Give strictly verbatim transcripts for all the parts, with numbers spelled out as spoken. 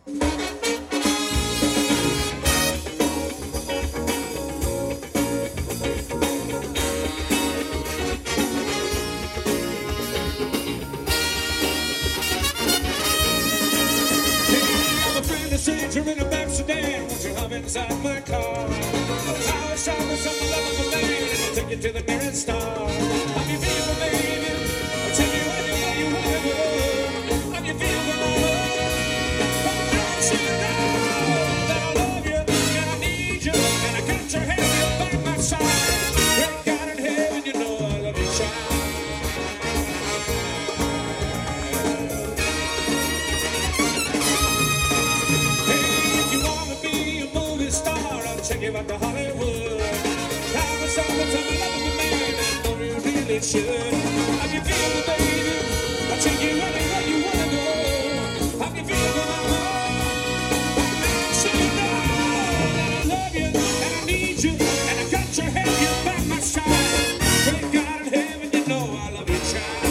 Stranger in a back sedan, won't you hop inside my car? I'll shop with some love of a man, and I'll take you to the nearest star. I'm your vehicle, baby. I'll take you anywhere you wanna go. I'm your vehicle, mama. But don't you know that I love you, and I need you, and I got your hand here by my side. Great God in heaven, you know I love you, child. Take you back to Hollywood. Have a song that's on the love of a man, I know you really should. How you feel, baby? I'll take you anywhere you wanna go. How you feel, mama? I'm sure you know that I love you, and I need you, and I got your hand here by my side. Great God in heaven, you know I love you, child.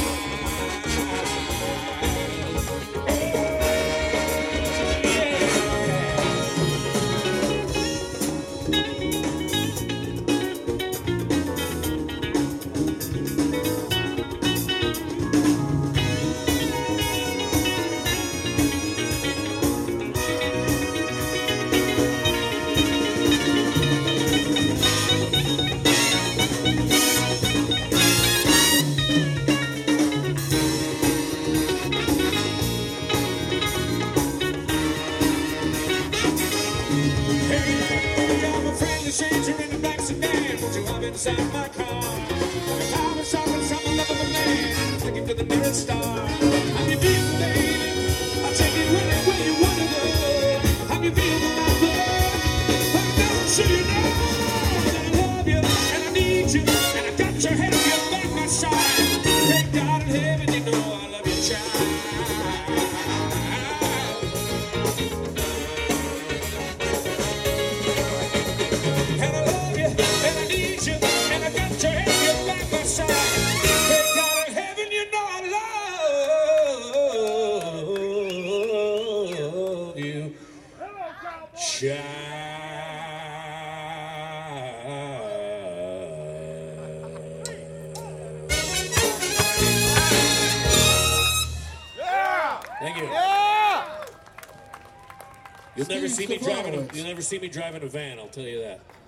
Stranger in the back sedan, won't you hop inside my car? I'm a shop with some love of a man, take you to the nearest star. I'm your vehicle, baby. I'll take you anywhere you wanna go. I'm your vehicle, my love. But don't you know that I love you, and I need you, and I got your hand here by my side. Thank God in heaven, you know I love you, child. Thank you. Yeah. You'll never see me driving. A, you'll never see me driving a van. I'll tell you that.